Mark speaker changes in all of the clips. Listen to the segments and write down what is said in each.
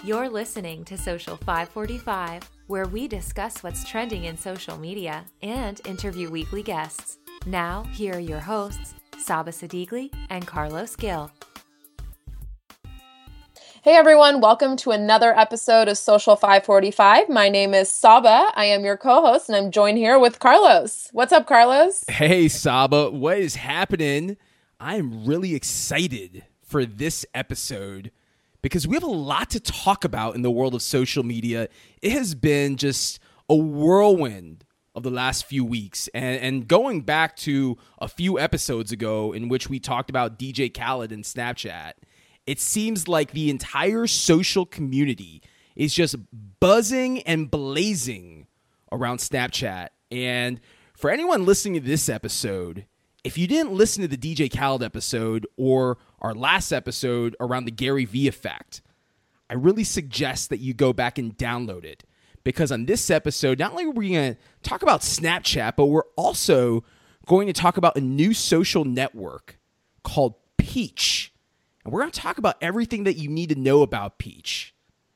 Speaker 1: You're listening to Social 545, where we discuss what's trending in social media and interview weekly guests. Now, here are your hosts, Saba Sadigli and Carlos Gill.
Speaker 2: Hey everyone, welcome to another episode of Social 545. My name is Saba. I am your co-host and I'm joined here with Carlos. What's up, Carlos?
Speaker 3: Hey Saba, what is happening? I am really excited for this episode because we have a lot to talk about in the world of social media. It has been just a whirlwind of the last few weeks. And going back to a few episodes ago in which we talked about DJ Khaled and Snapchat, it seems like the entire social community is just buzzing and blazing around Snapchat. And for anyone listening to this episode, if you didn't listen to the DJ Khaled episode or our last episode around the Gary Vee effect, I really suggest that you go back and download it. Because on this episode, not only are we going to talk about Snapchat, but we're also going to talk about a new social network called Peach. And we're going to talk about everything that you need to know about Peach.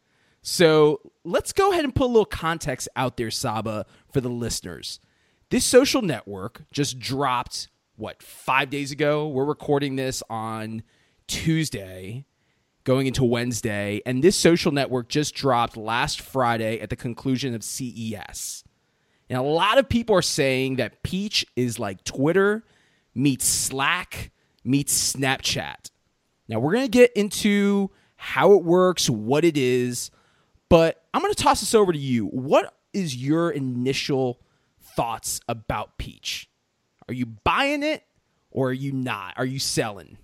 Speaker 3: So let's go ahead and put a little context out there, Saba, for the listeners. This social network just dropped 5 days ago? We're recording this on Tuesday, going into Wednesday, and this social network just dropped last Friday at the conclusion of CES. And a lot of people are saying that Peach is like Twitter meets Slack meets Snapchat. Now, we're going to get into how it works, what it is, but I'm going to toss this over to you. What is your initial thoughts about Peach? Are you buying it or are you not? Are you selling?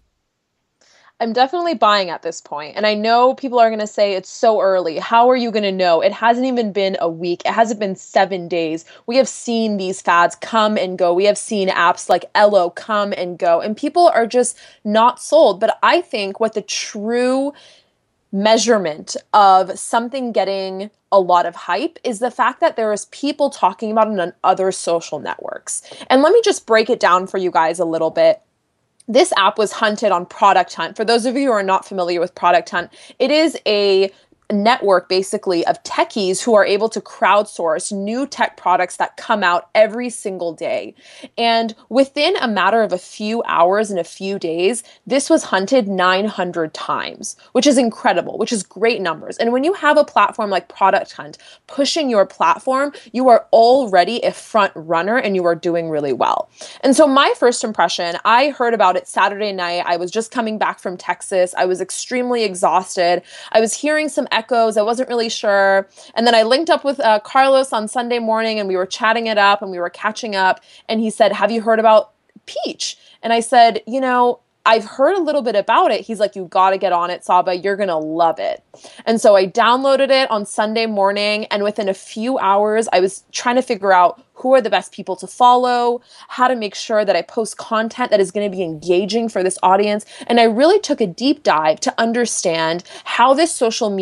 Speaker 2: I'm definitely buying at this point. And I know people are going to say it's so early. How are you going to know? It hasn't even been a week. It hasn't been 7 days. We have seen these fads come and go. We have seen apps like Elo come and go. And people are just not sold. But I think what the true measurement of something getting a lot of hype is the fact that there is people talking about it on other social networks. And let me just break it down for you guys a little bit. This app was hunted on Product Hunt. For those of you who are not familiar with Product Hunt, it is a network basically of techies who are able to crowdsource new tech products that come out every single day. And within a matter of a few hours and a few days, this was hunted 900 times, which is incredible, which is great numbers. And when you have a platform like Product Hunt pushing your platform, you are already a front runner and you are doing really well. And so my first impression, I heard about it Saturday night. I was just coming back from Texas. I was extremely exhausted. I was hearing some echoes. I wasn't really sure. And then I linked up with Carlos on Sunday morning and we were chatting it up and we were catching up. And he said, "Have you heard about Peach?" And I said, I've heard a little bit about it. He's like, "You got to get on it, Saba. You're going to love it." And so I downloaded it on Sunday morning. And within a few hours, I was trying to figure out who are the best people to follow, how to make sure that I post content that is going to be engaging for this audience. And I really took a deep dive to understand how this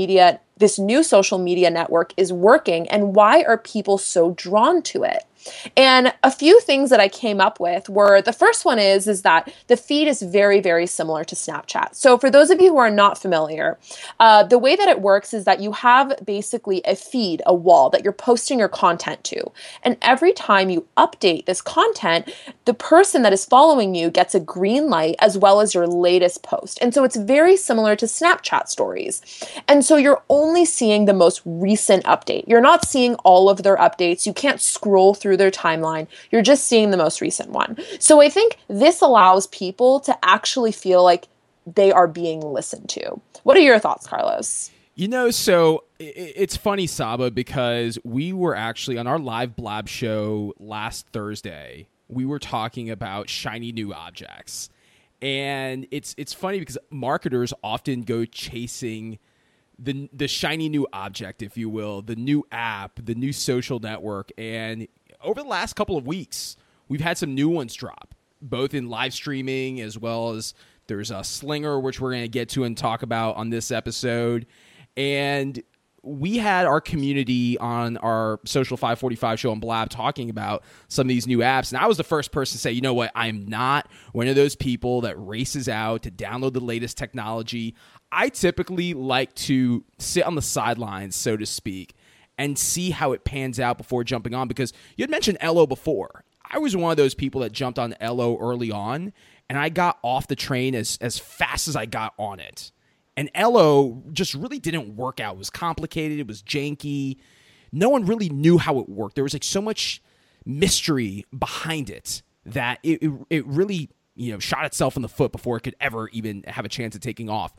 Speaker 2: new social media network is working and why are people so drawn to it. And a few things that I came up with were, the first one is that the feed is very, very similar to Snapchat. So for those of you who are not familiar, the way that it works is that you have basically a feed, a wall that you're posting your content to. And every time you update this content, the person that is following you gets a green light as well as your latest post. And so it's very similar to Snapchat stories. And so you're only seeing the most recent update. You're not seeing all of their updates. You can't scroll through their timeline. You're just seeing the most recent one. So I think this allows people to actually feel like they are being listened to. What are your thoughts, Carlos?
Speaker 3: So it's funny, Saba, because we were actually on our live Blab show last Thursday. We were talking about shiny new objects. And it's funny because marketers often go chasing the shiny new object, if you will, the new app, the new social network. And over the last couple of weeks, we've had some new ones drop, both in live streaming as well as there's a Slinger, which we're going to get to and talk about on this episode. And we had our community on our Social 545 show on Blab talking about some of these new apps. And I was the first person to say, you know what, I'm not one of those people that races out to download the latest technology. I typically like to sit on the sidelines, so to speak, and see how it pans out before jumping on, because you had mentioned Elo before. I was one of those people that jumped on Elo early on, and I got off the train as fast as I got on it. And Elo just really didn't work out. It was complicated. It was janky. No one really knew how it worked. There was like so much mystery behind it that it really, shot itself in the foot before it could ever even have a chance of taking off.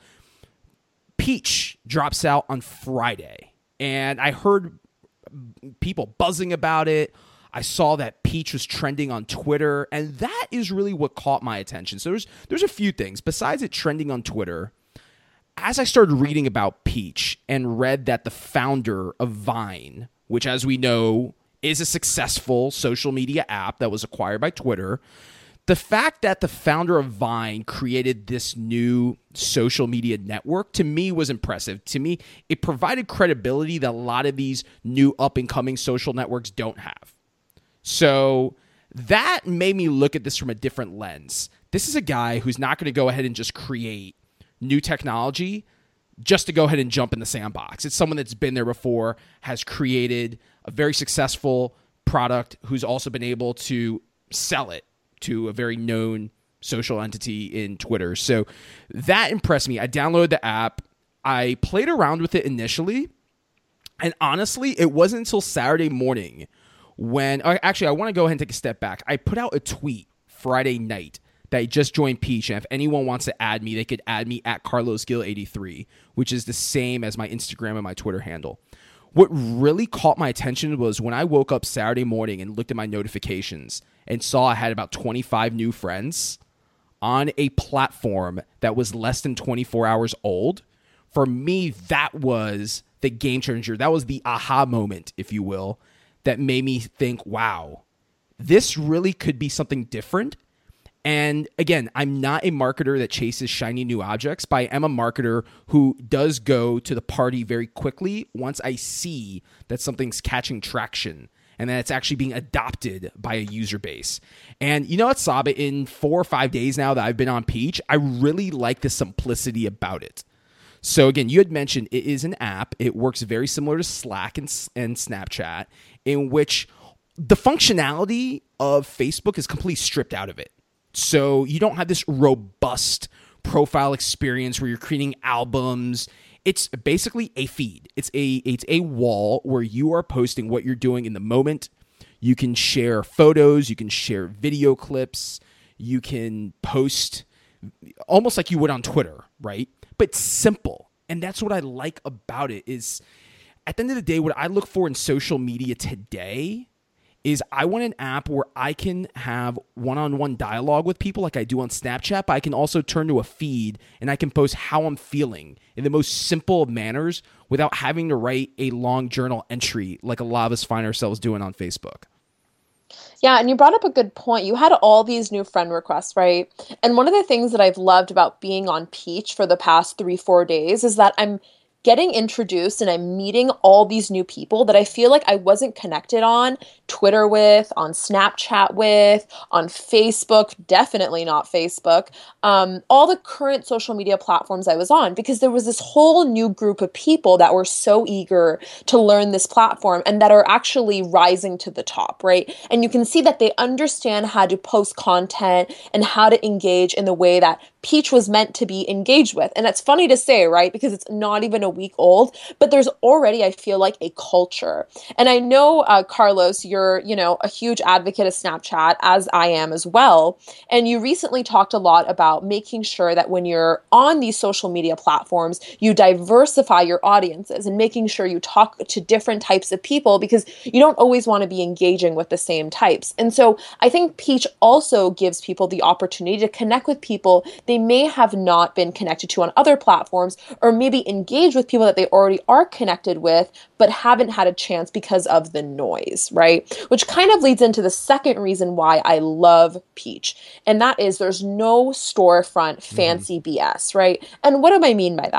Speaker 3: Peach drops out on Friday, and I heard people buzzing about it. I saw that Peach was trending on Twitter, and that is really what caught my attention. So there's a few things. Besides it trending on Twitter, as I started reading about Peach and read that the founder of Vine, which as we know is a successful social media app that was acquired by Twitter, the fact that the founder of Vine created this new social media network, to me, was impressive. To me, it provided credibility that a lot of these new up-and-coming social networks don't have. So that made me look at this from a different lens. This is a guy who's not going to go ahead and just create new technology just to go ahead and jump in the sandbox. It's someone that's been there before, has created a very successful product, who's also been able to sell it to a very known social entity in Twitter. So that impressed me. I downloaded the app. I played around with it initially. And honestly, it wasn't until Saturday morning when... Actually, I want to go ahead and take a step back. I put out a tweet Friday night that I just joined Peach. And if anyone wants to add me, they could add me at CarlosGill83, which is the same as my Instagram and my Twitter handle. What really caught my attention was when I woke up Saturday morning and looked at my notifications and saw I had about 25 new friends on a platform that was less than 24 hours old. For me, that was the game changer. That was the aha moment, if you will, that made me think, wow, this really could be something different. And again, I'm not a marketer that chases shiny new objects, but I am a marketer who does go to the party very quickly once I see that something's catching traction and that it's actually being adopted by a user base. And you know what, Saba, in 4 or 5 days now that I've been on Peach, I really like the simplicity about it. So again, you had mentioned it is an app. It works very similar to Slack and Snapchat, in which the functionality of Facebook is completely stripped out of it. So you don't have this robust profile experience where you're creating albums. It's basically a feed. It's a wall where you are posting what you're doing in the moment. You can share photos. You can share video clips. You can post almost like you would on Twitter, right? But simple. And that's what I like about it is, at the end of the day, what I look for in social media today is I want an app where I can have one-on-one dialogue with people like I do on Snapchat, but I can also turn to a feed and I can post how I'm feeling in the most simple of manners without having to write a long journal entry like a lot of us find ourselves doing on Facebook.
Speaker 2: Yeah, and you brought up a good point. You had all these new friend requests, right? And one of the things that I've loved about being on Peach for the past 3-4 days is that I'm getting introduced and I'm meeting all these new people that I feel like I wasn't connected on Twitter with, on Snapchat with, on Facebook, definitely not Facebook, all the current social media platforms I was on, because there was this whole new group of people that were so eager to learn this platform and that are actually rising to the top, right? And you can see that they understand how to post content and how to engage in the way that Peach was meant to be engaged with. And that's funny to say, right? Because it's not even a week old, but there's already, I feel like, a culture. And I know, Carlos, you're, a huge advocate of Snapchat, as I am as well. And you recently talked a lot about making sure that when you're on these social media platforms, you diversify your audiences and making sure you talk to different types of people, because you don't always want to be engaging with the same types. And so I think Peach also gives people the opportunity to connect with people they may have not been connected to on other platforms, or maybe engage with people that they already are connected with, but haven't had a chance because of the noise, right? Which kind of leads into the second reason why I love Peach. And that is there's no storefront fancy BS, right? And what do I mean by that?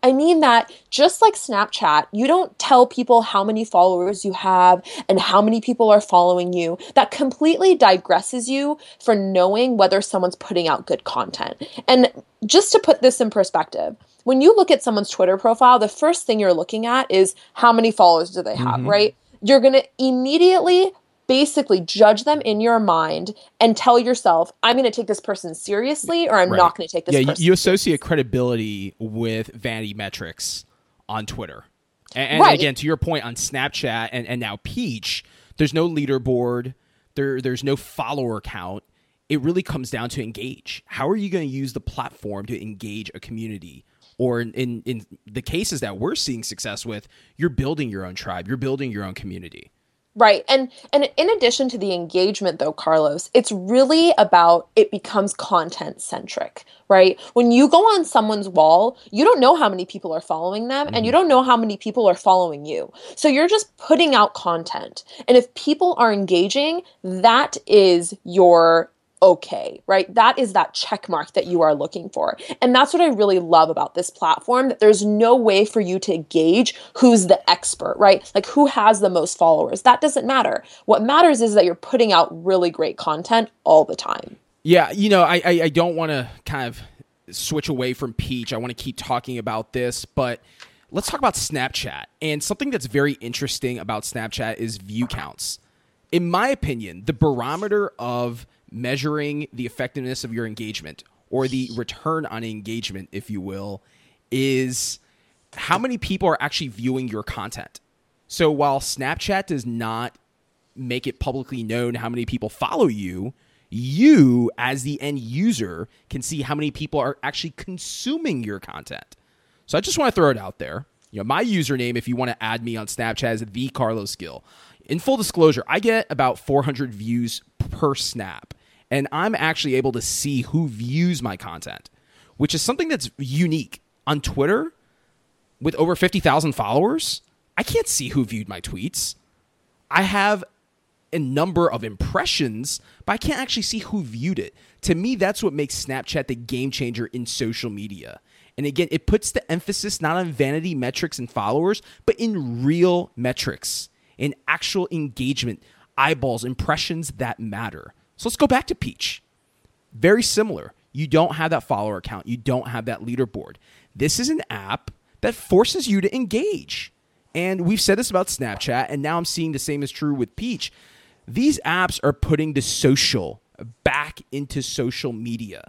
Speaker 2: I mean that just like Snapchat, you don't tell people how many followers you have and how many people are following you. That completely digresses you for knowing whether someone's putting out good content. And just to put this in perspective, when you look at someone's Twitter profile, the first thing you're looking at is how many followers do they have, right? You're going to immediately basically judge them in your mind and tell yourself, I'm going to take this person seriously or I'm not going to take this person
Speaker 3: you associate credibility with vanity metrics on Twitter. And again, to your point on Snapchat and now Peach, there's no leaderboard. There's no follower count. It really comes down to engage. How are you going to use the platform to engage a community? Or in the cases that we're seeing success with, you're building your own tribe. You're building your own community.
Speaker 2: Right. And in addition to the engagement, though, Carlos, it's really about it becomes content centric, right? When you go on someone's wall, you don't know how many people are following them and you don't know how many people are following you. So you're just putting out content. And if people are engaging, that is your okay, right? That is that check mark that you are looking for. And that's what I really love about this platform, that there's no way for you to gauge who's the expert, right? Like who has the most followers. That doesn't matter. What matters is that you're putting out really great content all the time.
Speaker 3: Yeah, I don't want to kind of switch away from Peach. I want to keep talking about this, but let's talk about Snapchat. And something that's very interesting about Snapchat is view counts. In my opinion, the barometer of measuring the effectiveness of your engagement, or the return on engagement, if you will, is how many people are actually viewing your content. So while Snapchat does not make it publicly known how many people follow you, you as the end user can see how many people are actually consuming your content. So I just want to throw it out there. My username, if you want to add me on Snapchat, is the Carlos Gill. In full disclosure, I get about 400 views per snap, and I'm actually able to see who views my content, which is something that's unique. On Twitter, with over 50,000 followers, I can't see who viewed my tweets. I have a number of impressions, but I can't actually see who viewed it. To me, that's what makes Snapchat the game changer in social media. And again, it puts the emphasis not on vanity metrics and followers, but in real metrics, in actual engagement, eyeballs, impressions that matter. So let's go back to Peach. Very similar. You don't have that follower count. You don't have that leaderboard. This is an app that forces you to engage. And we've said this about Snapchat, and now I'm seeing the same is true with Peach. These apps are putting the social back into social media.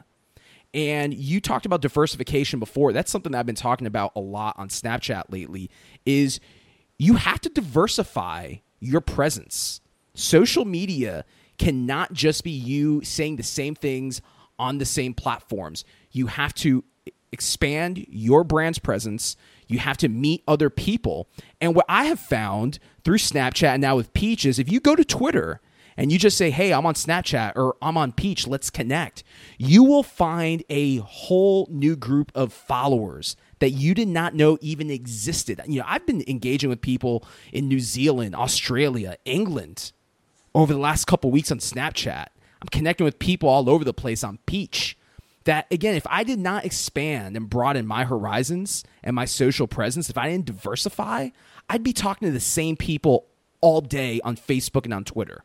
Speaker 3: And you talked about diversification before. That's something that I've been talking about a lot on Snapchat lately, is you have to diversify your presence. Social media cannot just be you saying the same things on the same platforms. You have to expand your brand's presence. You have to meet other people. And what I have found through Snapchat and now with Peach is if you go to Twitter and you just say, hey, I'm on Snapchat or I'm on Peach, let's connect, you will find a whole new group of followers that you did not know even existed. I've been engaging with people in New Zealand, Australia, England over the last couple of weeks on Snapchat. I'm connecting with people all over the place on Peach. That, again, if I did not expand and broaden my horizons and my social presence, if I didn't diversify, I'd be talking to the same people all day on Facebook and on Twitter.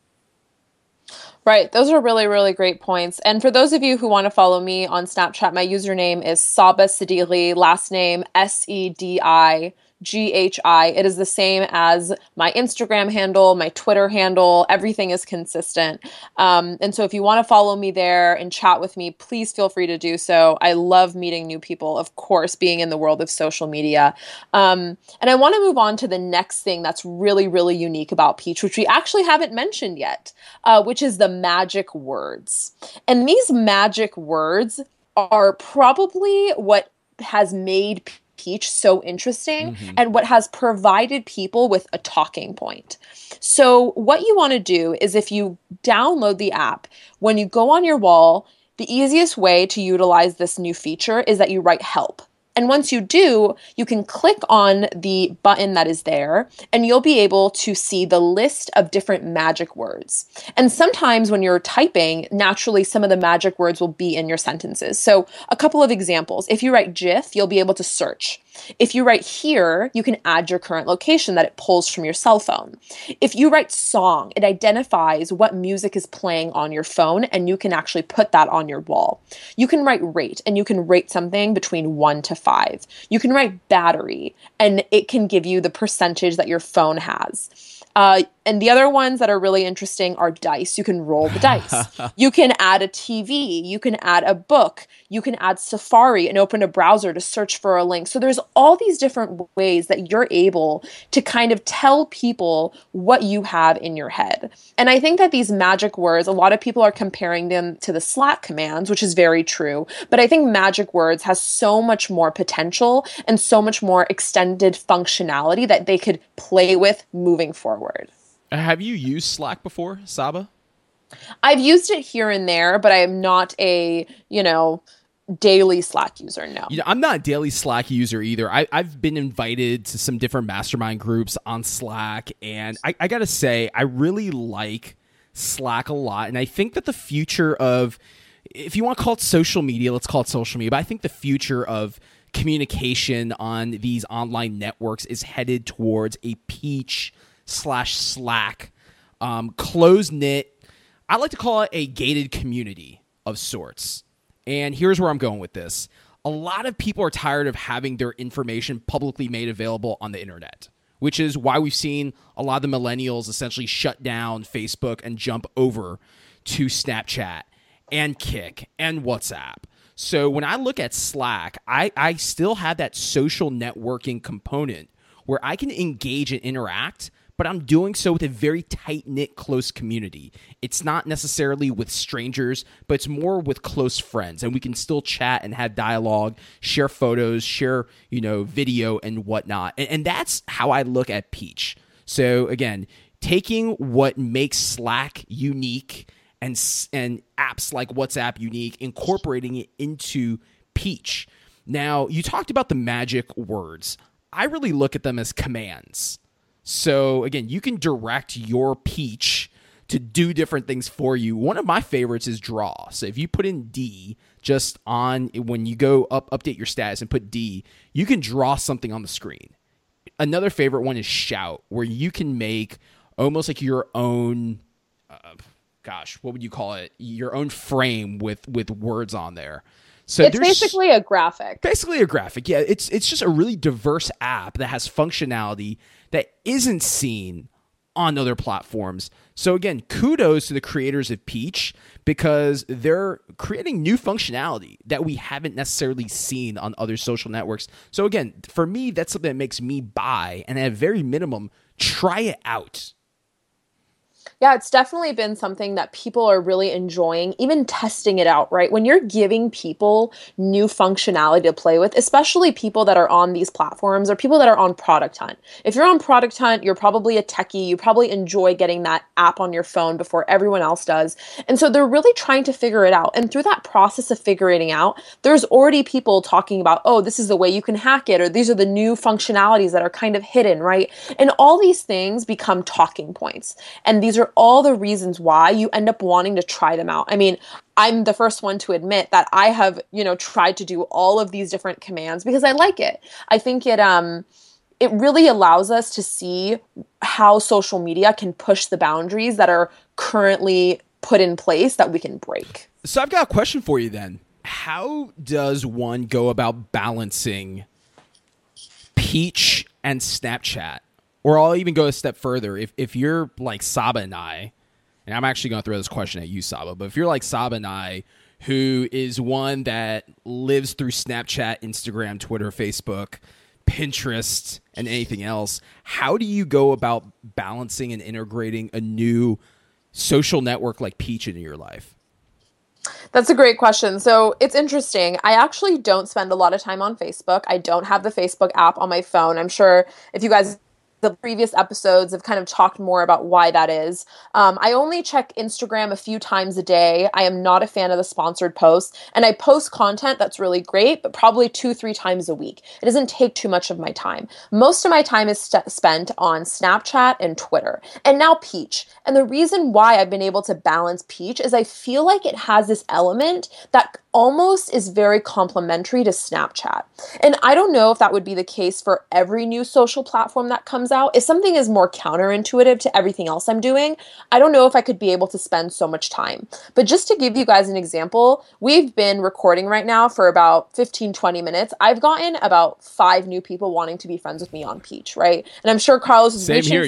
Speaker 2: Right. Those are really, really great points. And for those of you who want to follow me on Snapchat, my username is Saba Siddiqui, last name SEDIGHI. It is the same as my Instagram handle, my Twitter handle. Everything is consistent. And so if you want to follow me there and chat with me, please feel free to do so. I love meeting new people, of course, being in the world of social media. And I want to move on to the next thing that's really, really unique about Peach, which we actually haven't mentioned yet, which is the magic words. And these magic words are probably what has made Peach so interesting and what has provided people with a talking point. So what you want to do is if you download the app, when you go on your wall, the easiest way to utilize this new feature is that you write help. And once you do, you can click on the button that is there and you'll be able to see the list of different magic words. And sometimes when you're typing, naturally some of the magic words will be in your sentences. So a couple of examples. If you write GIF, you'll be able to search. If you write here, you can add your current location that it pulls from your cell phone. If you write song, it identifies what music is playing on your phone, and you can actually put that on your wall. You can write rate, and you can rate something between 1 to 5. You can write battery, and it can give you the percentage that your phone has. And the other ones that are really interesting are dice. You can roll the dice. You can add a TV. You can add a book. You can add Safari and open a browser to search for a link. So there's all these different ways that you're able to kind of tell people what you have in your head. And I think that these magic words, a lot of people are comparing them to the Slack commands, which is very true. But I think magic words has so much more potential and so much more extended functionality that they could play with moving forward.
Speaker 3: Have you used Slack before, Saba?
Speaker 2: I've used it here and there, but I am not a, daily Slack user, no.
Speaker 3: I'm not a daily Slack user either. I've been invited to some different mastermind groups on Slack, and I got to say, I really like Slack a lot. And I think that the future of, if you want to call it social media, let's call it social media, but I think the future of communication on these online networks is headed towards a Peach/Slack, close-knit, I like to call it a gated community of sorts. And here's where I'm going with this. A lot of people are tired of having their information publicly made available on the internet, which is why we've seen a lot of the millennials essentially shut down Facebook and jump over to Snapchat and Kik and WhatsApp. So when I look at Slack, I still have that social networking component where I can engage and interact, but I'm doing so with a very tight-knit, close community. It's not necessarily with strangers, but it's more with close friends, and we can still chat and have dialogue, share photos, share, video and whatnot. And that's how I look at Peach. So again, taking what makes Slack unique and apps like WhatsApp unique, incorporating it into Peach. Now, you talked about the magic words. I really look at them as commands. So again, you can direct your Peach to do different things for you. One of my favorites is draw. So if you put in D just on when you go update your status and put D, you can draw something on the screen. Another favorite one is shout, where you can make almost like your own, what would you call it? Your own frame with words on there. So
Speaker 2: it's basically a graphic.
Speaker 3: Basically a graphic. Yeah, it's just a really diverse app that has functionality that isn't seen on other platforms. So again, kudos to the creators of Peach, because they're creating new functionality that we haven't necessarily seen on other social networks. So again, for me, that's something that makes me buy, and at a very minimum, try it out.
Speaker 2: Yeah, it's definitely been something that people are really enjoying, even testing it out, right? When you're giving people new functionality to play with, especially people that are on these platforms or people that are on Product Hunt. If you're on Product Hunt, you're probably a techie. You probably enjoy getting that app on your phone before everyone else does. And so they're really trying to figure it out. And through that process of figuring it out, there's already people talking about, oh, this is the way you can hack it, or these are the new functionalities that are kind of hidden, right? And all these things become talking points. And these are all the reasons why you end up wanting to try them out. I mean, I'm the first one to admit that I have, tried to do all of these different commands because I like it. I think it really allows us to see how social media can push the boundaries that are currently put in place that we can break.
Speaker 3: So I've got a question for you then. How does one go about balancing Peach and Snapchat? Or I'll even go a step further. If you're like Saba and I, and I'm actually going to throw this question at you, Saba, but if you're like Saba and I, who is one that lives through Snapchat, Instagram, Twitter, Facebook, Pinterest, and anything else, how do you go about balancing and integrating a new social network like Peach into your life?
Speaker 2: That's a great question. So it's interesting. I actually don't spend a lot of time on Facebook. I don't have the Facebook app on my phone. I'm sure if you guys... the previous episodes have kind of talked more about why that is. I only check Instagram a few times a day. I am not a fan of the sponsored posts, and I post content that's really great, but probably 2-3 times a week. It doesn't take too much of my time. Most of my time is spent on Snapchat and Twitter, and now Peach. And the reason why I've been able to balance Peach is I feel like it has this element that almost is very complementary to Snapchat. And I don't know if that would be the case for every new social platform that comes out. If something is more counterintuitive to everything else I'm doing, I don't know if I could be able to spend so much time. But just to give you guys an example, we've been recording right now for about 15, 20 minutes. I've gotten about 5 new people wanting to be friends with me on Peach, right? And I'm sure Carlos is reaching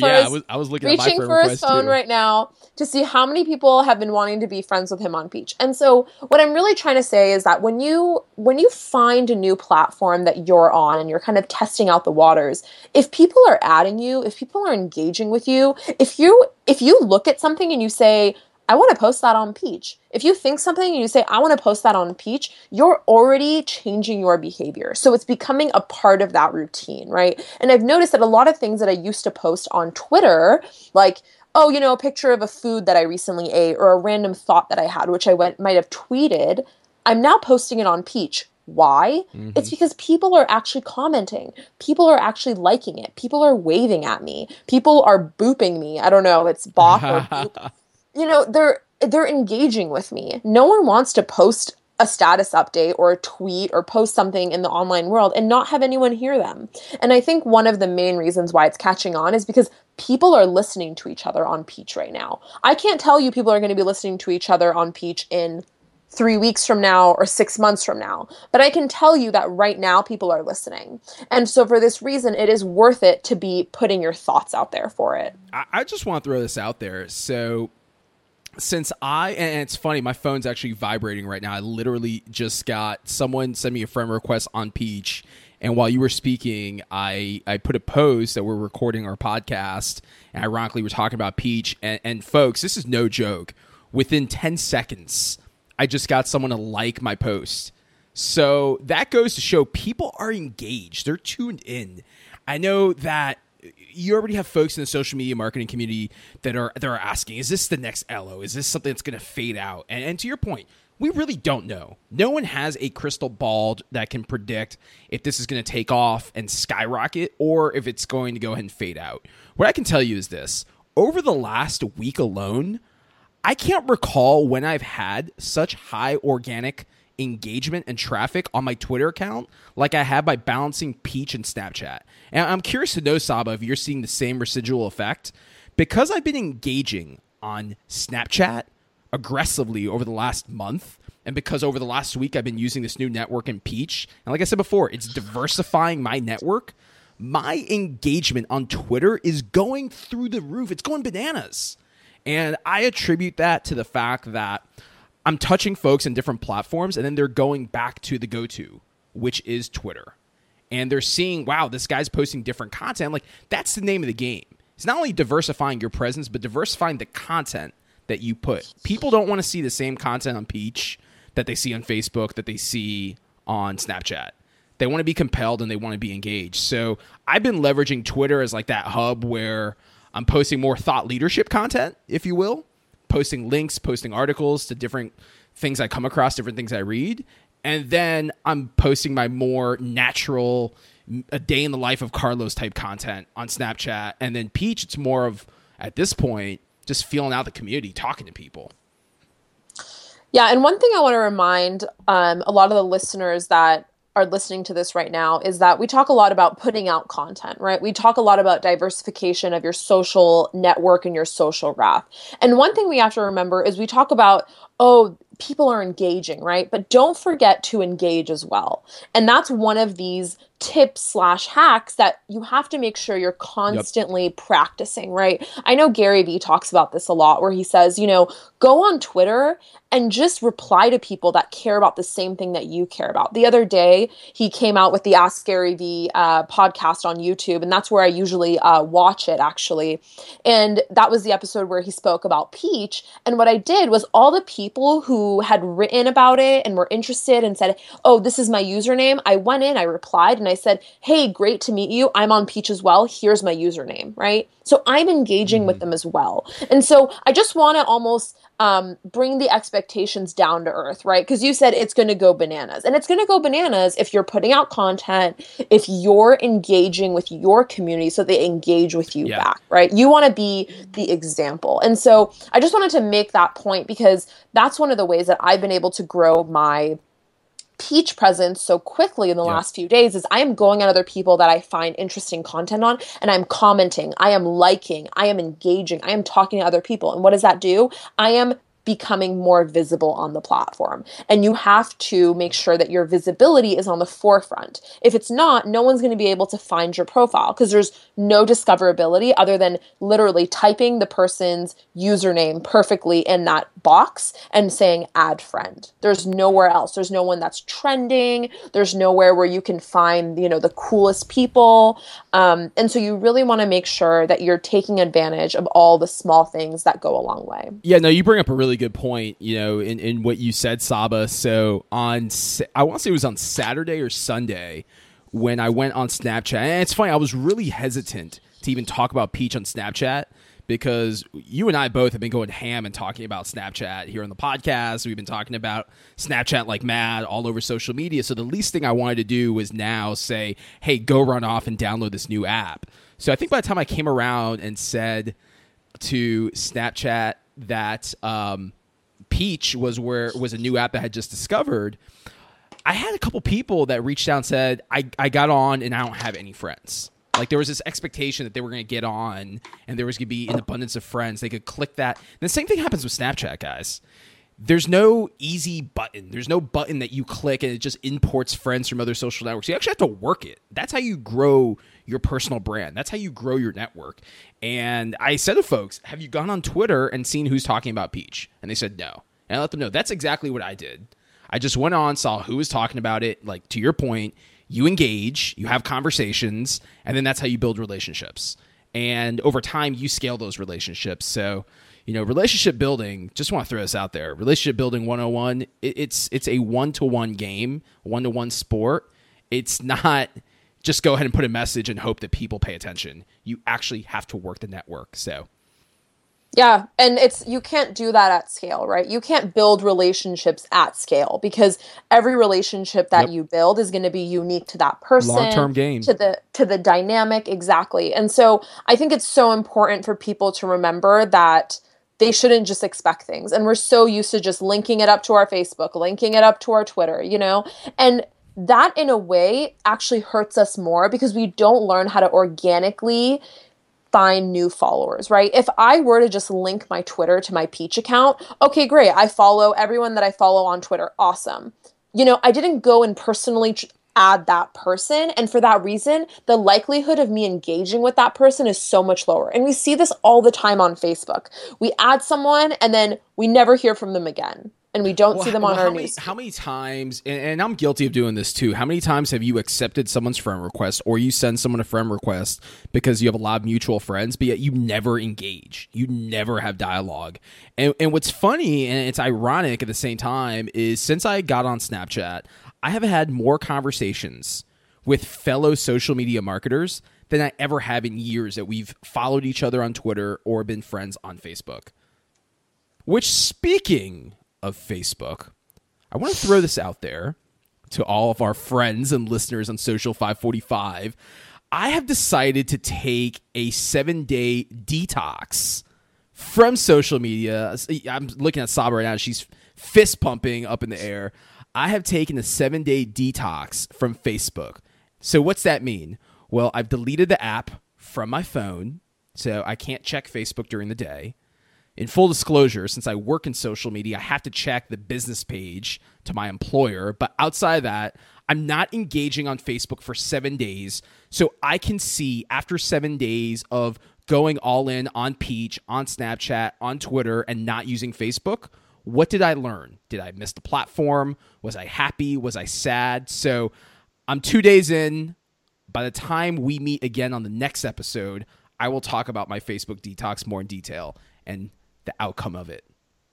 Speaker 2: for his phone right now to see how many people have been wanting to be friends with him on Peach. And so what I'm really trying to say is that when you find a new platform that you're on and you're kind of testing out the waters, if people are adding you, if people are engaging with you, if you look at something and you say, I want to post that on Peach. If you think something and you say, I want to post that on Peach, you're already changing your behavior. So it's becoming a part of that routine, right? And I've noticed that a lot of things that I used to post on Twitter, like, oh, a picture of a food that I recently ate or a random thought that I had, which I might have tweeted, I'm now posting it on Peach. Why? Mm-hmm. It's because people are actually commenting. People are actually liking it. People are waving at me. People are booping me. I don't know. It's bop or boop. They're engaging with me. No one wants to post a status update or a tweet or post something in the online world and not have anyone hear them. And I think one of the main reasons why it's catching on is because people are listening to each other on Peach right now. I can't tell you people are going to be listening to each other on Peach in 3 weeks from now or 6 months from now. But I can tell you that right now people are listening. And so for this reason, it is worth it to be putting your thoughts out there for it.
Speaker 3: I just want to throw this out there. So and it's funny, my phone's actually vibrating right now. I literally just got someone send me a friend request on Peach. And while you were speaking, I put a post that we're recording our podcast. And ironically, we're talking about Peach. And folks, this is no joke. Within 10 seconds, I just got someone to like my post. So that goes to show people are engaged. They're tuned in. I know that you already have folks in the social media marketing community that are asking, is this the next Ello? Is this something that's going to fade out? And to your point, we really don't know. No one has a crystal ball that can predict if this is going to take off and skyrocket or if it's going to go ahead and fade out. What I can tell you is this. Over the last week alone, I can't recall when I've had such high organic engagement and traffic on my Twitter account like I have by balancing Peach and Snapchat. And I'm curious to know, Saba, if you're seeing the same residual effect. Because I've been engaging on Snapchat aggressively over the last month, and because over the last week I've been using this new network in Peach, and like I said before, it's diversifying my network, my engagement on Twitter is going through the roof. It's going bananas. And I attribute that to the fact that I'm touching folks in different platforms, and then they're going back to the go-to, which is Twitter. And they're seeing, wow, this guy's posting different content. Like, that's the name of the game. It's not only diversifying your presence, but diversifying the content that you put. People don't want to see the same content on Peach that they see on Facebook, that they see on Snapchat. They want to be compelled and they want to be engaged. So I've been leveraging Twitter as like that hub where I'm posting more thought leadership content, if you will, posting links, posting articles to different things I come across, different things I read. And then I'm posting my more natural, a day in the life of Carlos type content on Snapchat. And then Peach, it's more of, at this point, just feeling out the community, talking to people.
Speaker 2: Yeah, and one thing I want to remind a lot of the listeners that are listening to this right now is that we talk a lot about putting out content, right? We talk a lot about diversification of your social network and your social graph. And one thing we have to remember is we talk about, people are engaging, right? But don't forget to engage as well. And that's one of these tips/hacks that you have to make sure you're constantly practicing, right? I know Gary Vee talks about this a lot where he says, go on Twitter and just reply to people that care about the same thing that you care about. The other day, he came out with the Ask Gary Vee podcast on YouTube, and that's where I usually watch it, actually. And that was the episode where he spoke about Peach. And what I did was all the people who had written about it and were interested and said, oh, this is my username, I went in, I replied, and I said, hey, great to meet you. I'm on Peach as well. Here's my username, right? So I'm engaging with them as well. And so I just want to almost bring the expectations down to earth, right? Because you said it's going to go bananas. And it's going to go bananas if you're putting out content, if you're engaging with your community so they engage with you back, right? You want to be the example. And so I just wanted to make that point because that's one of the ways that I've been able to grow my Peach presence so quickly in the last few days is I am going on other people that I find interesting content on, and I'm commenting, I am liking, I am engaging, I am talking to other people. And what does that do? I am becoming more visible on the platform. And you have to make sure that your visibility is on the forefront. If it's not, no one's going to be able to find your profile because there's no discoverability other than literally typing the person's username perfectly in that box and saying add friend. There's nowhere else. There's no one that's trending. There's nowhere where you can find, the coolest people. And so you really want to make sure that you're taking advantage of all the small things that go a long way.
Speaker 3: Yeah, no, you bring up a really good point, in what you said, Saba. So I want to say it was on Saturday or Sunday when I went on Snapchat. And it's funny, I was really hesitant to even talk about Peach on Snapchat because you and I both have been going ham and talking about Snapchat here on the podcast. We've been talking about Snapchat like mad all over social media. So the least thing I wanted to do was now say, hey, go run off and download this new app. So I think by the time I came around and said to Snapchat that Peach was a new app that I had just discovered, I had a couple people that reached out and said, I got on and I don't have any friends. Like there was this expectation that they were going to get on and there was going to be an abundance of friends. They could click that. And the same thing happens with Snapchat, guys. There's no easy button. There's no button that you click and it just imports friends from other social networks. You actually have to work it. That's how you grow your personal brand. That's how you grow your network. And I said to folks, have you gone on Twitter and seen who's talking about Peach? And they said no. And I let them know that's exactly what I did. I just went on, saw who was talking about it. Like, to your point, you engage, you have conversations, and then that's how you build relationships. And over time, you scale those relationships. So, relationship building, just want to throw this out there. Relationship building 101, it's a one-to-one game, one-to-one sport. It's not just go ahead and put a message and hope that people pay attention. You actually have to work the network. So,
Speaker 2: yeah, and you can't do that at scale, right? You can't build relationships at scale because every relationship that you build is going to be unique to that person,
Speaker 3: long-term game,
Speaker 2: to the dynamic, exactly. And so I think it's so important for people to remember that they shouldn't just expect things. And we're so used to just linking it up to our Facebook, linking it up to our Twitter, and that in a way actually hurts us more because we don't learn how to organically find new followers, right? If I were to just link my Twitter to my Peach account, okay, great. I follow everyone that I follow on Twitter. Awesome. I didn't go and personally add that person. And for that reason, the likelihood of me engaging with that person is so much lower. And we see this all the time on Facebook. We add someone and then we never hear from them again. And we don't see them on our news.
Speaker 3: How many times, and I'm guilty of doing this too, how many times have you accepted someone's friend request or you send someone a friend request because you have a lot of mutual friends, but yet you never engage. You never have dialogue. And what's funny, and it's ironic at the same time, is since I got on Snapchat, I have had more conversations with fellow social media marketers than I ever have in years that we've followed each other on Twitter or been friends on Facebook. Which, speaking of Facebook, I want to throw this out there to all of our friends and listeners on Social 545. I have decided to take a 7-day detox from social media. I'm looking at Saba right now. She's fist pumping up in the air. I have taken a 7-day detox from Facebook. So what's that mean? Well, I've deleted the app from my phone, so I can't check Facebook during the day. In full disclosure, since I work in social media, I have to check the business page to my employer. But outside of that, I'm not engaging on Facebook for 7 days. So I can see after 7 days of going all in on Peach, on Snapchat, on Twitter, and not using Facebook, what did I learn? Did I miss the platform? Was I happy? Was I sad? So I'm 2 days in. By the time we meet again on the next episode, I will talk about my Facebook detox more in detail and the outcome of it.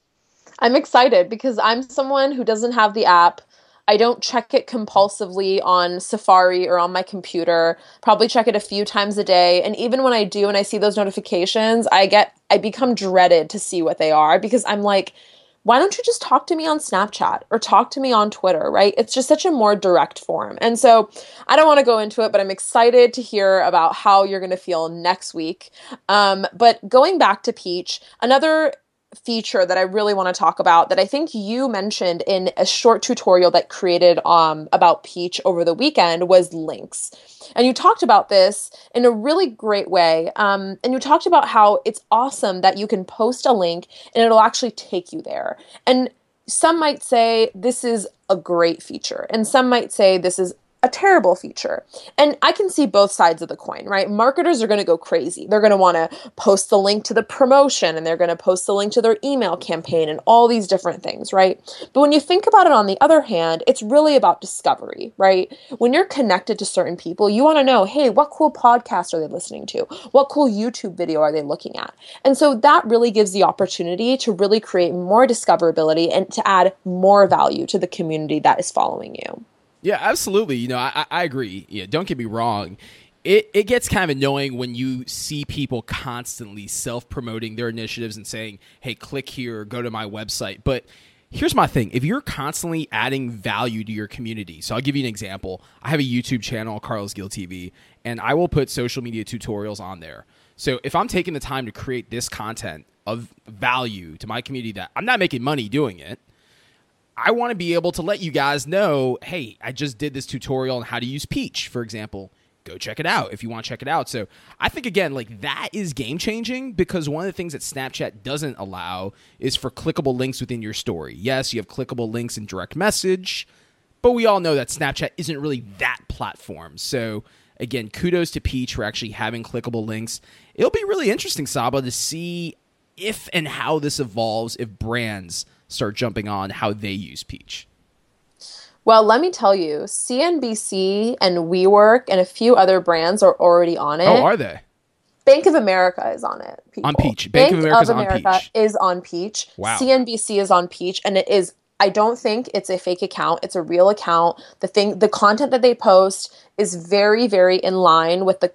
Speaker 2: I'm excited because I'm someone who doesn't have the app. I don't check it compulsively on Safari or on my computer. Probably check it a few times a day. And even when I do and I see those notifications, I become dreaded to see what they are because I'm like, why don't you just talk to me on Snapchat or talk to me on Twitter, right? It's just such a more direct form. And so I don't want to go into it, but I'm excited to hear about how you're going to feel next week. But going back to Peach, another feature that I really want to talk about that I think you mentioned in a short tutorial that created about Peach over the weekend was links. And you talked about this in a really great way. And you talked about how it's awesome that you can post a link and it'll actually take you there. And some might say this is a great feature, and some might say this is a terrible feature. And I can see both sides of the coin, right? Marketers are going to go crazy. They're going to want to post the link to the promotion, and they're going to post the link to their email campaign and all these different things, right? But when you think about it on the other hand, it's really about discovery, right? When you're connected to certain people, you want to know, hey, what cool podcast are they listening to? What cool YouTube video are they looking at? And so that really gives the opportunity to really create more discoverability and to add more value to the community that is following you.
Speaker 3: Yeah, absolutely. You know, I agree. Yeah, don't get me wrong. It gets kind of annoying when you see people constantly self-promoting their initiatives and saying, hey, click here, go to my website. But here's my thing. If you're constantly adding value to your community, so I'll give you an example. I have a YouTube channel, Carlos Gil TV, and I will put social media tutorials on there. So if I'm taking the time to create this content of value to my community that I'm not making money doing it, I want to be able to let you guys know, hey, I just did this tutorial on how to use Peach, for example. Go check it out if you want to check it out. So I think, again, like that is game changing, because one of the things that Snapchat doesn't allow is for clickable links within your story. Yes, you have clickable links in direct message, but we all know that Snapchat isn't really that platform. So again, kudos to Peach for actually having clickable links. It'll be really interesting, Saba, to see if and how this evolves, if brands start jumping on how they use Peach.
Speaker 2: Well, let me tell you, CNBC and WeWork and a few other brands are already on it.
Speaker 3: Oh, are they?
Speaker 2: Bank of America is on it. People.
Speaker 3: On Peach. Bank of America
Speaker 2: is on Peach.
Speaker 3: Wow.
Speaker 2: CNBC is on Peach, and it is. I don't think it's a fake account. It's a real account. The content that they post is very, very in line with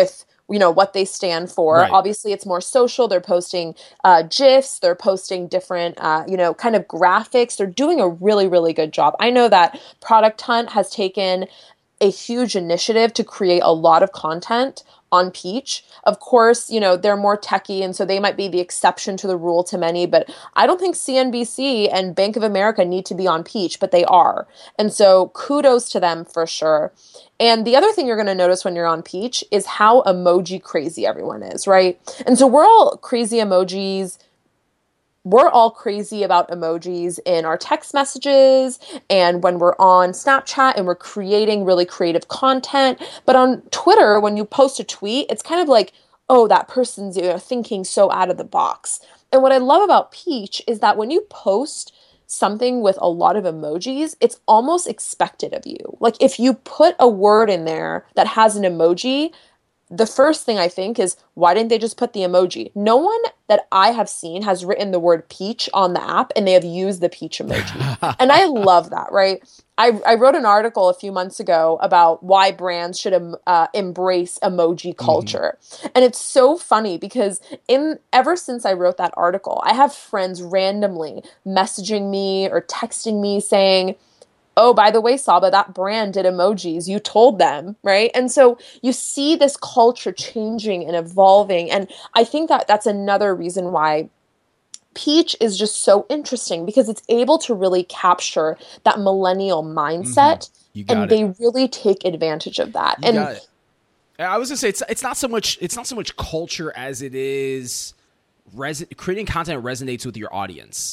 Speaker 2: what they stand for.
Speaker 3: Right.
Speaker 2: Obviously, it's more social. They're posting GIFs. They're posting different, kind of graphics. They're doing a really, really good job. I know that Product Hunt has taken a huge initiative to create a lot of content on Peach. Of course, they're more techie, and so they might be the exception to the rule to many, but I don't think CNBC and Bank of America need to be on Peach, but they are. And so kudos to them for sure. And the other thing you're going to notice when you're on Peach is how emoji crazy everyone is, right? And so we're all crazy emojis. We're all crazy about emojis in our text messages and when we're on Snapchat and we're creating really creative content. But on Twitter, when you post a tweet, it's kind of like, oh, that person's thinking so out of the box. And what I love about Peach is that when you post something with a lot of emojis, it's almost expected of you. Like if you put a word in there that has an emoji, the first thing I think is, why didn't they just put the emoji? No one that I have seen has written the word Peach on the app and they have used the Peach emoji. And I love that, right? I wrote an article a few months ago about why brands should embrace emoji culture. Mm-hmm. And it's so funny because ever since I wrote that article, I have friends randomly messaging me or texting me saying, oh, by the way, Saba, that brand did emojis. You told them, right? And so you see this culture changing and evolving. And I think that that's another reason why Peach is just so interesting, because it's able to really capture that millennial mindset.
Speaker 3: Mm-hmm. And
Speaker 2: they really take advantage of that.
Speaker 3: You got it. I was gonna say it's not so much culture as it is creating content that resonates with your audience.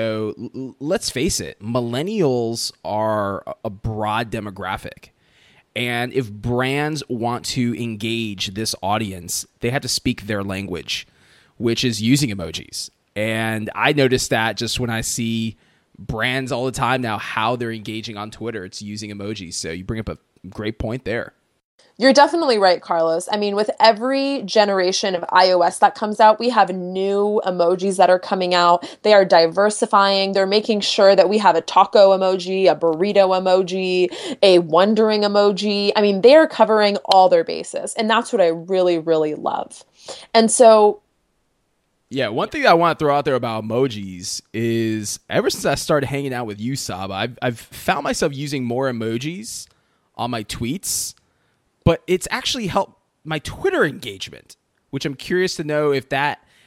Speaker 3: So let's face it, millennials are a broad demographic. And if brands want to engage this audience, they have to speak their language, which is using emojis. And I noticed that just when I see brands all the time now, how they're engaging on Twitter, it's using emojis. So you bring up a great point there.
Speaker 2: You're definitely right, Carlos. I mean, with every generation of iOS that comes out, we have new emojis that are coming out. They are diversifying. They're making sure that we have a taco emoji, a burrito emoji, a wondering emoji. I mean, they are covering all their bases. And that's what I really, really love. And so,
Speaker 3: yeah, one thing I want to throw out there about emojis is ever since I started hanging out with you, Saba, I've found myself using more emojis on my tweets. But it's actually helped my Twitter engagement, which I'm curious to know if that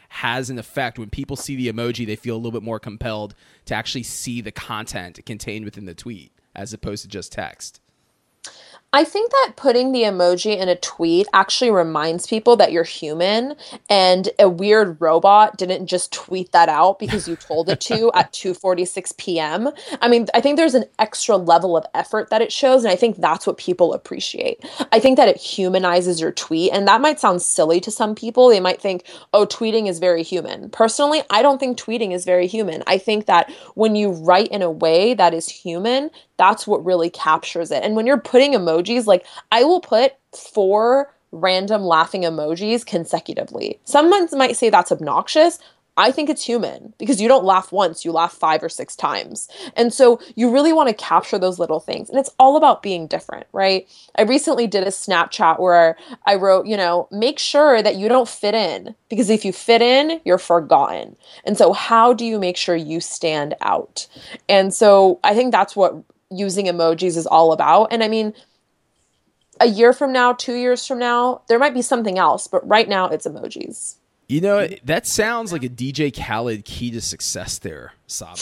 Speaker 3: has an effect. When people see the emoji, they feel a little bit more compelled to actually see the content contained within the tweet as opposed to just text.
Speaker 2: I think that putting the emoji in a tweet actually reminds people that you're human, and a weird robot didn't just tweet that out because you told it to at 2:46 p.m. I mean, I think there's an extra level of effort that it shows, and I think that's what people appreciate. I think that it humanizes your tweet, and that might sound silly to some people. They might think, oh, tweeting is very human. Personally, I don't think tweeting is very human. I think that when you write in a way that is human, that's what really captures it. And when you're putting emojis, like I will put 4 random laughing emojis consecutively. Someone might say that's obnoxious. I think it's human because you don't laugh once, you laugh 5 or 6 times. And so you really want to capture those little things. And it's all about being different, right? I recently did a Snapchat where I wrote, make sure that you don't fit in, because if you fit in, you're forgotten. And so how do you make sure you stand out? And so I think that's what using emojis is all about. And I mean, a year from now, 2 years from now, there might be something else, but right now it's emojis.
Speaker 3: That sounds like a DJ Khaled key to success there, Saba.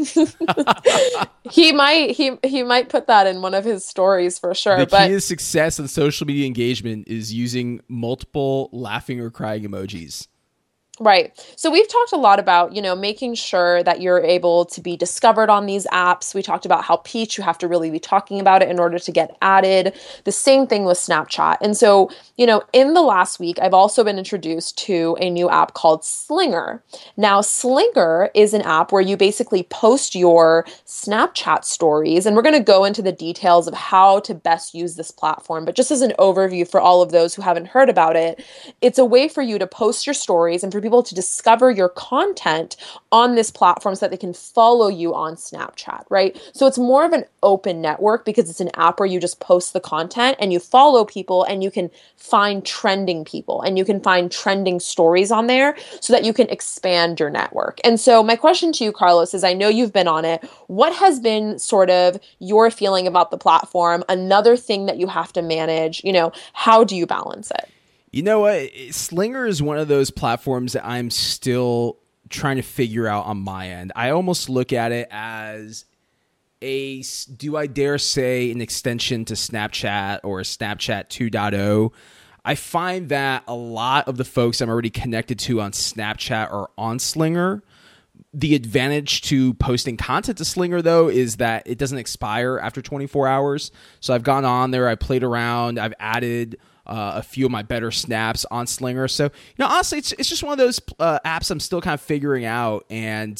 Speaker 2: He might put that in one of his stories for sure.
Speaker 3: The key to success on social media engagement is using multiple laughing or crying emojis.
Speaker 2: Right. So we've talked a lot about, making sure that you're able to be discovered on these apps. We talked about how Peach, you have to really be talking about it in order to get added. The same thing with Snapchat. And so, in the last week, I've also been introduced to a new app called Slinger. Now, Slinger is an app where you basically post your Snapchat stories, and we're going to go into the details of how to best use this platform. But just as an overview for all of those who haven't heard about it, it's a way for you to post your stories and for people to discover your content on this platform so that they can follow you on Snapchat, right? So it's more of an open network because it's an app where you just post the content and you follow people and you can find trending people and you can find trending stories on there so that you can expand your network. And so my question to you, Carlos, is I know you've been on it. What has been sort of your feeling about the platform? Another thing that you have to manage, how do you balance it?
Speaker 3: You know what? Slinger is one of those platforms that I'm still trying to figure out on my end. I almost look at it as do I dare say, an extension to Snapchat or Snapchat 2.0. I find that a lot of the folks I'm already connected to on Snapchat are on Slinger. The advantage to posting content to Slinger, though, is that it doesn't expire after 24 hours. So I've gone on there, I played around, I've added a few of my better snaps on Slinger. So, honestly, it's just one of those apps I'm still kind of figuring out. And,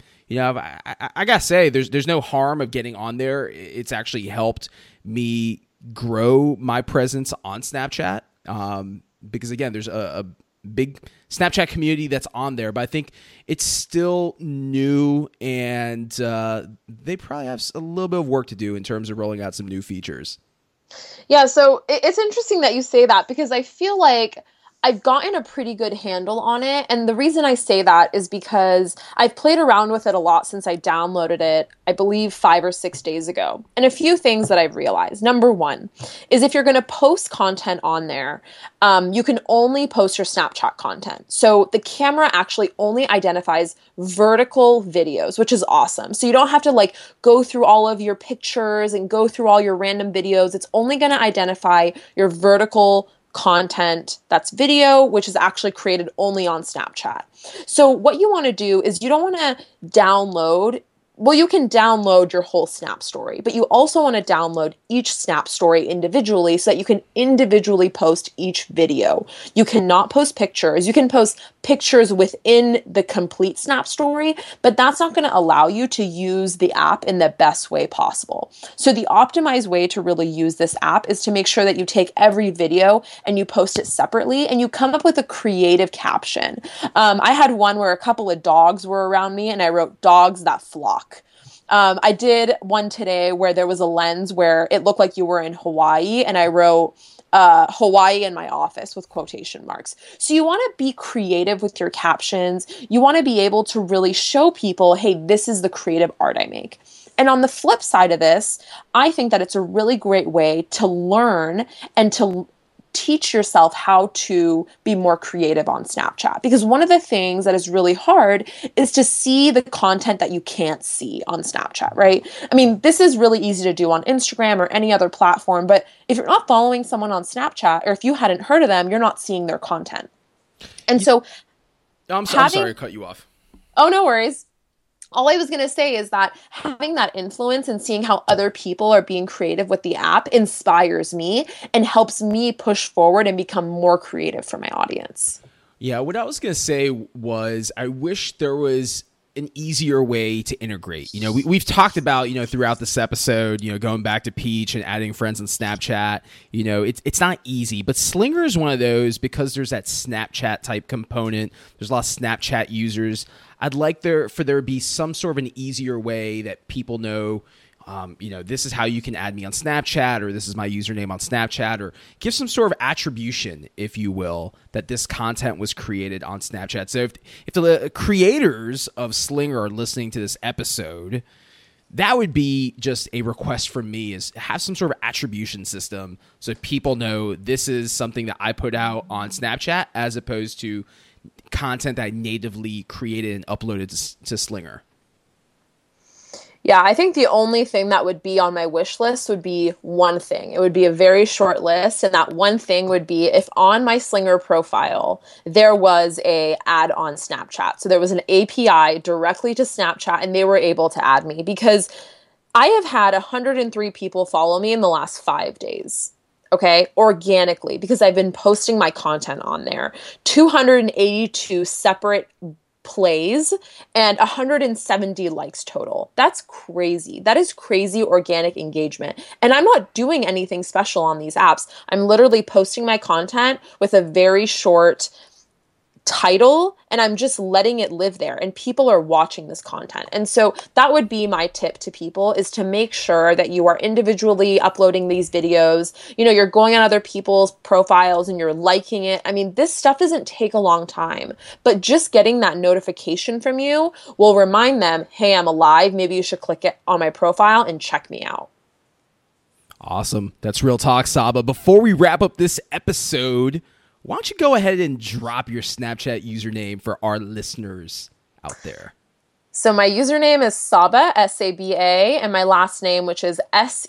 Speaker 3: I got to say, there's no harm of getting on there. It's actually helped me grow my presence on Snapchat because, again, there's a big Snapchat community that's on there. But I think it's still new and they probably have a little bit of work to do in terms of rolling out some new features.
Speaker 2: Yeah, so it's interesting that you say that because I feel like I've gotten a pretty good handle on it. And the reason I say that is because I've played around with it a lot since I downloaded it, I believe 5 or 6 days ago. And a few things that I've realized. Number one is if you're going to post content on there, you can only post your Snapchat content. So the camera actually only identifies vertical videos, which is awesome. So you don't have to go through all of your pictures and go through all your random videos. It's only going to identify your vertical content that's video, which is actually created only on Snapchat. So what you want to do is you don't want to download. Well, you can download your whole Snap story, but you also want to download each Snap story individually so that you can individually post each video. You cannot post pictures. You can post pictures within the complete Snap story, but that's not going to allow you to use the app in the best way possible. So the optimized way to really use this app is to make sure that you take every video and you post it separately and you come up with a creative caption. I had one where a couple of dogs were around me and I wrote "dogs that flock." I did one today where there was a lens where it looked like you were in Hawaii and I wrote Hawaii in my office with quotation marks. So you want to be creative with your captions. You want to be able to really show people, hey, this is the creative art I make. And on the flip side of this, I think that it's a really great way to learn and to teach yourself how to be more creative on Snapchat. Because one of the things that is really hard is to see the content that you can't see on Snapchat, right? I mean, this is really easy to do on Instagram or any other platform, but if you're not following someone on Snapchat, or if you hadn't heard of them, you're not seeing their content. And so
Speaker 3: I'm sorry to cut you off.
Speaker 2: Oh, no worries. All I was going to say is that having that influence and seeing how other people are being creative with the app inspires me and helps me push forward and become more creative for my audience.
Speaker 3: Yeah, what I was going to say was I wish there was an easier way to integrate. You know, we've talked about, you know, throughout this episode, you know, going back to Peach and adding friends on Snapchat. You know, it's not easy, but Slinger is one of those because there's that Snapchat type component. There's a lot of Snapchat users. I'd like for there to be some sort of an easier way that people know, you know, this is how you can add me on Snapchat, or this is my username on Snapchat, or give some sort of attribution, if you will, that this content was created on Snapchat. So if the creators of Slinger are listening to this episode, that would be just a request from me, is have some sort of attribution system so people know this is something that I put out on Snapchat as opposed to content that I natively created and uploaded to Slinger.
Speaker 2: Yeah, I think the only thing that would be on my wish list would be one thing. It would be a very short list, and that one thing would be if on my Slinger profile there was a ad on Snapchat. So there was an API directly to Snapchat and they were able to add me, because I have had 103 people follow me in the last 5 days. Okay, organically, because I've been posting my content on there. 282 separate plays and 170 likes total. That's crazy. That is crazy organic engagement. And I'm not doing anything special on these apps. I'm literally posting my content with a very short title, and I'm just letting it live there, and people are watching this content. And so that would be my tip to people, is to make sure that you are individually uploading these videos. You know, you're going on other people's profiles and you're liking it. I mean, this stuff doesn't take a long time, but just getting that notification from you will remind them, hey, I'm alive. Maybe you should click it on my profile and check me out.
Speaker 3: Awesome. That's real talk, Saba. Before we wrap up this episode, why don't you go ahead and drop your Snapchat username for our listeners out there?
Speaker 2: So my username is Saba, S-A-B-A, and my last name, which is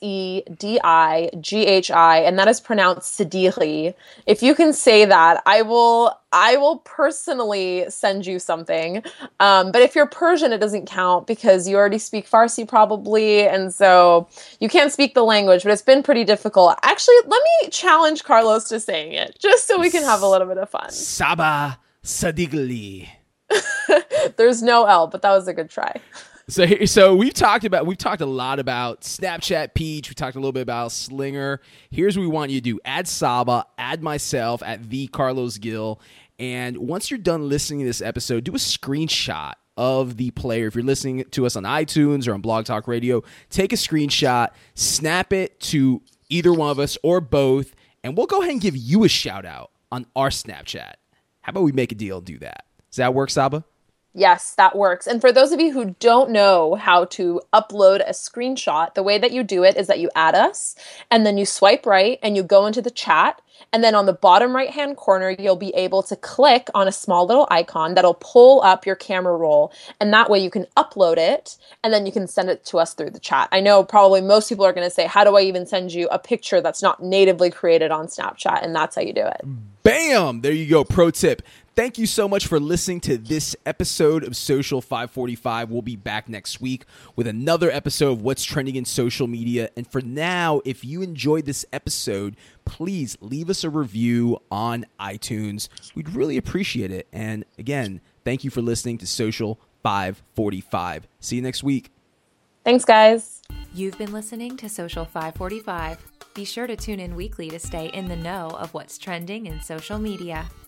Speaker 2: S-E-D-I-G-H-I, and that is pronounced Siddiqui. If you can say that, I will personally send you something. But if you're Persian, it doesn't count because you already speak Farsi probably, and so you can't speak the language, but it's been pretty difficult. Actually, let me challenge Carlos to saying it, just so we can have a little bit of fun.
Speaker 3: Saba Siddiqui.
Speaker 2: There's no L, but that was a good try.
Speaker 3: So we've talked a lot about Snapchat Peach. We talked a little bit about Slinger. Here's what we want you to do. Add Saba, add myself at the Carlos Gill. And once you're done listening to this episode, do a screenshot of the player. If you're listening to us on iTunes or on Blog Talk Radio, take a screenshot, snap it to either one of us or both, and we'll go ahead and give you a shout out on our Snapchat. How about we make a deal and do that? Does that work, Saba?
Speaker 2: Yes, that works. And for those of you who don't know how to upload a screenshot, the way that you do it is that you add us, and then you swipe right, and you go into the chat, and then on the bottom right-hand corner, you'll be able to click on a small little icon that'll pull up your camera roll, and that way you can upload it, and then you can send it to us through the chat. I know probably most people are going to say, how do I even send you a picture that's not natively created on Snapchat? And that's how you do it.
Speaker 3: Bam! There you go. Pro tip. Thank you so much for listening to this episode of Social 545. We'll be back next week with another episode of What's Trending in Social Media. And for now, if you enjoyed this episode, please leave us a review on iTunes. We'd really appreciate it. And again, thank you for listening to Social 545. See you next week.
Speaker 2: Thanks, guys.
Speaker 1: You've been listening to Social 545. Be sure to tune in weekly to stay in the know of what's trending in social media.